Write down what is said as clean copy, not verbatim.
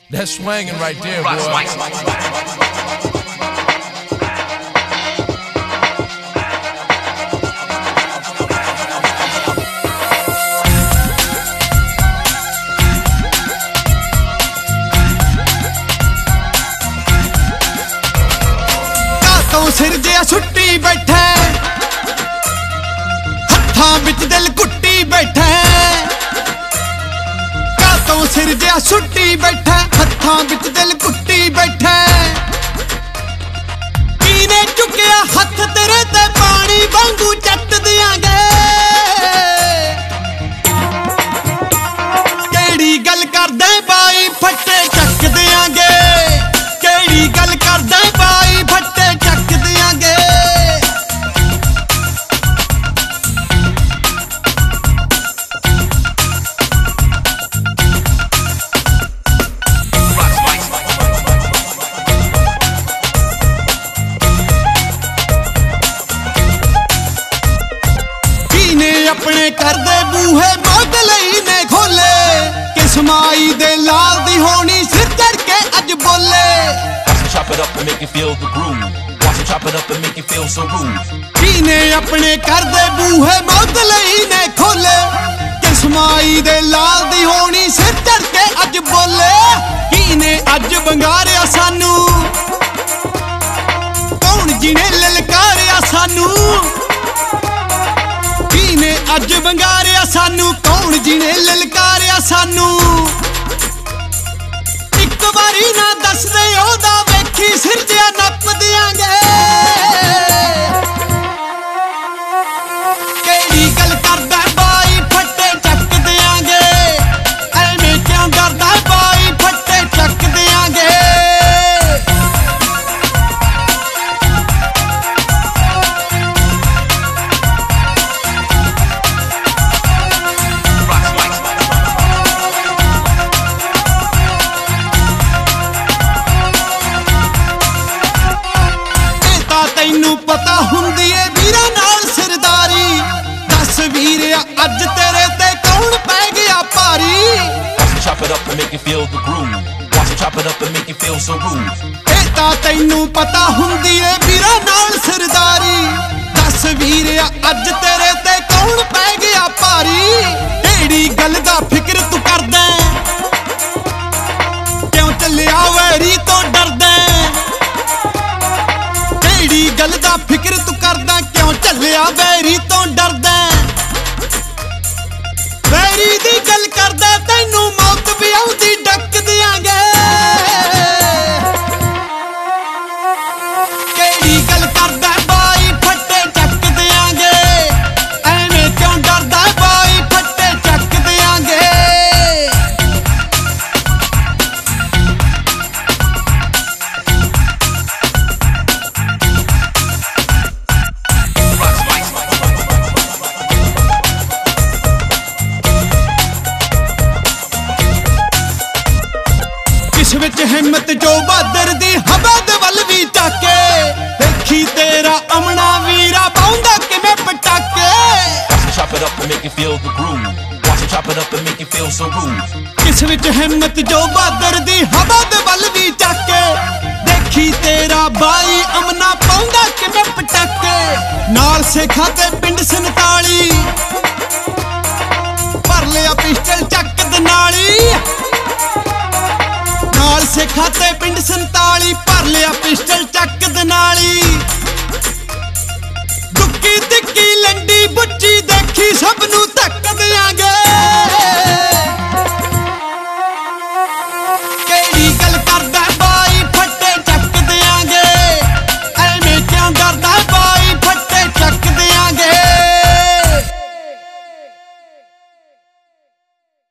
That's swinging right there, boy. ਸਿਰਜਿਆ ਛੁੱਟੀ ਬੈਠਾ ਹੱਥਾਂ ਵਿੱਚ ਦਿਲ ਕੁੱਟੀ ਬੈਠਾ ਕਾਤੋਂ ਸਿਰਜਿਆ ਛੁੱਟੀ ਬੈਠਾ ਹੱਥਾਂ ਵਿੱਚ ਦਿਲ ਕੁੱਟੀ ਬੈਠਾ ਕੀਨੇ ਚੁੱਕਿਆ ਹੱਥ ਤੇਰੇ ਤੇ ਪਾਣੀ ਵਾਂਗੂ ਚੱਟ ਦਿਆਂਗੇ ਕਿਹੜੀ ਗੱਲ ਕਰਦਾ ਬਾਈ ਫੱਟੇ ਚੱਕ ਦਿਆਂਗੇ ਕਿਹੜੀ ਗੱਲ ਕਰਦਾ ਬਾਈ ਫੱਟੇ ਚੱਕ ਦਿਆਂਗੇ ਕੀਨੇ ਆਪਣੇ ਕਰਦੇ ਬੂਹੇ ਮੋਦ ਲਈ ਨੇ ਖੋਲੇ ਕਿਸਮਾਈ ਦੇ ਲਾਲ ਦੀ ਹੋਣੀ ਸਿਰ ਚੜ ਕੇ ਅੱਜ ਬੋਲੇ Chop it up and make you feel the groove. Watch it chop it up and make you feel so rude. ਕੀਨੇ ਆਪਣੇ ਕਰਦੇ ਬੂਹੇ ਮੌਤ ਲਈ ਨੇ ਖੋਲੇ ਕਿਸਮਾਈ ਦੇ ਲਾਲ ਦੀ ਹੋਣੀ ਸਿਰ ਚੜ ਕੇ ਅੱਜ ਬੋਲੇ ਕੀਨੇ ਅੱਜ ਬੰਗਾਰਿਆ ਸਾਨੂੰ ਕੌਣ ਜਿਹਨੇ ਲਲਕਾਰਿਆ ਸਾਨੂੰ ਕੀਨੇ ਅੱਜ ਬੰਗਾਰਿਆ ਸਾਨੂੰ ਕੌਣ ਜਿਹਨੇ ਲਲਕਾਰਿਆ ਸਾਨੂੰ ਇੱਕ ਵਾਰੀ ਨਾ ਦੱਸਦੇ ਉਹਦਾ ਵੇਖੀ ਸਿਰਜਿਆ ਨੱਪ ਦਿਆਂਗੇ ਕਿਹੜੀ ਗੱਲ ਕਰਦਾ ਬਾਈ ਫੱਟੇ ਚੱਕ ਦਿਆਂਗੇ ਐਵੇਂ ਕਿਉਂ ਡਰਦਾ ਬਾਈ ਫੱਟੇ ਚੱਕ ਦਿਆਂਗੇ ਤੈਨੂੰ ਪਤਾ ਹੁੰਦੀ ਏ ਵੀਰਾਂ ਨਾਲ ਸਰਦਾਰੀ ਦੱਸ ਵੀਰਿਆ ਅੱਜ ਤੇਰੇ ਤੇ ਕੌਣ ਪੈ ਗਿਆ ਭਾਰੀ Chop it up and make you feel the groove. Watch it chop it up and make you feel so rude. ਇਹ ਤਾਂ ਤੈਨੂੰ ਪਤਾ ਹੁੰਦੀ ਏ ਵੀਰਾਂ ਨਾਲ ਸਰਦਾਰੀ ਦੱਸ ਵੀਰਿਆ ਅੱਜ ਤੇਰੇ ਤੇ ਕੌਣ ਪੈ ਗਿਆ ਭਾਰੀ ਕਿਹੜੀ ਗੱਲ ਦਾ ਫਿਕਰ ਤੂੰ ਕਰਦਾ ਕਿਉਂ ਚੱਲਿਆ ਵੈਰੀ ਤੋਂ ਡਰਦਾ ਕਿਹੜੀ ਗੱਲ ਦਾ ਫਿਕਰ ਤੂੰ ਕਰਦਾ ਕਿਉਂ ਚੱਲਿਆ ਵੈਰੀ ਤੋਂ ਡਰਦਾ ਵੈਰੀ ਦੀ ਗੱਲ ਕਰਦਾ ਤੈਨੂੰ ਮੌਤ ਵੀ ਆਉਂਦੀ ਡੱਕ ਦਿਆਂਗੇ ਕਿਹੜੀ ਗੱਲ ਕਰਦਾ ਬਾਈ ਫੱਟੇ ਚੱਕ ਦਿਆਂਗੇ ਐਵੇਂ ਕਿਉਂ ਡਰਦਾ ਬਾਈ ਫੱਟੇ ਚੱਕ ਦਿਆਂਗੇ ਇਸ ਵਿੱਚ ਹਿੰਮਤ ਜੋ ਬਹਾਦਰ ਦੀ ਹਵਾ ਦੇ ਵੱਲ ਵੀ ਟਾਕੇ ਦੇਖੀ ਤੇਰਾ ਅਮਣਾ ਵੀਰਾ ਪਾਉਂਦਾ ਕਿਵੇਂ ਪਟਾਕੇ Chop it up and make you feel the groove. Watch it chop it up and make you feel so rude. ਇਸ ਵਿੱਚ ਹਿੰਮਤ ਜੋ ਬਹਾਦਰ ਦੀ ਹਵਾ ਦੇ ਵੱਲ ਵੀ ਟਾਕੇ ਦੇਖੀ ਤੇਰਾ ਬਾਈ ਅਮਨਾ ਪਾਉਂਦਾ ਕਿਵੇਂ ਪਟਾਕੇ ਨਾਲ ਸੇਖਾਂ ਤੇ ਪਿੰਡ 47 ਭਰ ਲਿਆ ਪਿਸਟਲ ਚੱਕ ਦੇ ਨਾਲੀ ਨਾਲ ਸੇਖਾਂ ਤੇ ਪਿੰਡ 47 ਭਰ ਲਿਆ ਪਿਸਟਲ